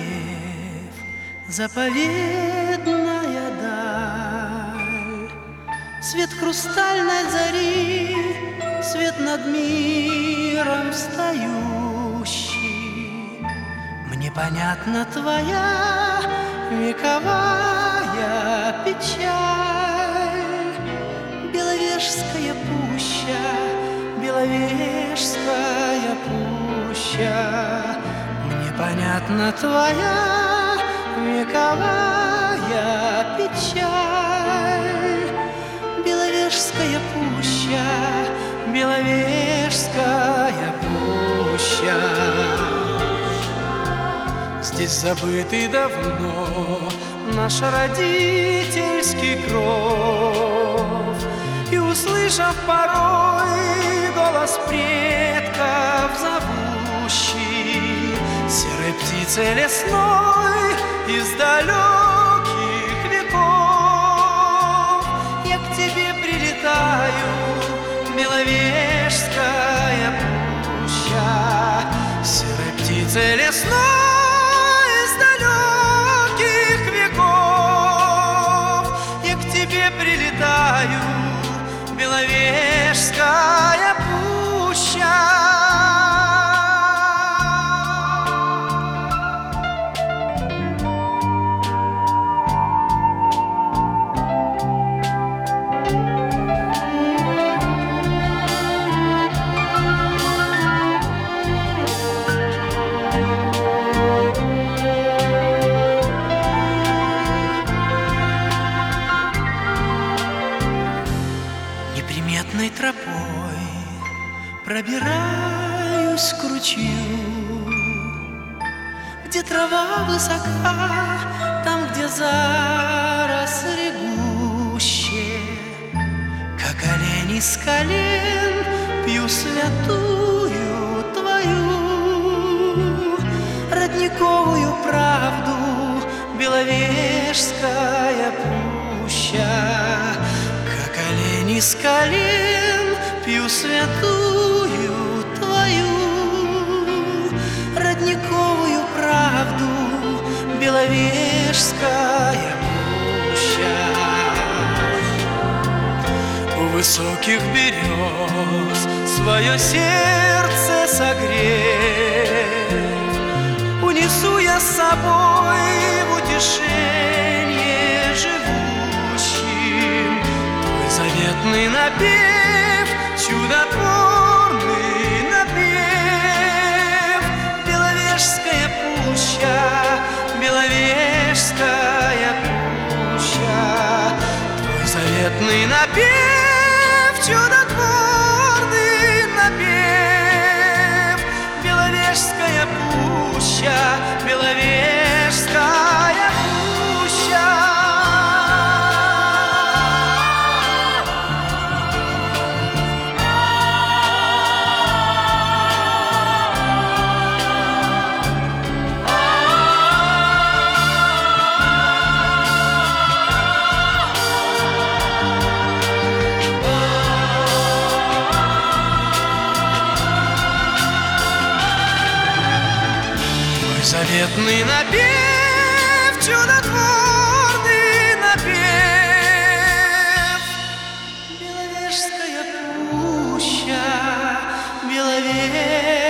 напев, заповедная даль, свет хрустальной зари, свет над миром встающий. Мне понятна твоя вековая печаль. Беловежская пуща, Беловежская пуща. Мне понятна твоя вековая печаль. Беловежская пуща, Беловежская пуща. Здесь забытый давно наш родительский кров, и, услышав порой голос предков зовущий, серой птицей лесной из далеких веков, я к тебе прилетаю, Беловежская пуща, серой птицей лесной из далеких веков, я к тебе прилетаю, Беловежская пуща. Неприметной тропой пробираюсь к ручью, где трава высока, там, где заросли гуще. Как олень из колен пью святую твою родниковую правду, Беловежская пуща. Как олень из колен пью святую твою родниковую правду, Беловежская пуща. У высоких берез свое сердце согрев, унесу я с собой в утешение живущим твой заветный напев, чудотворный напев. Беловежская пуща, Беловежская пуща, твой заветный напев, чудотворный напев. Беловежская пуща, Беловежская пуща. Заветный напев, чудотворный напев. Беловежская пуща, Беловежская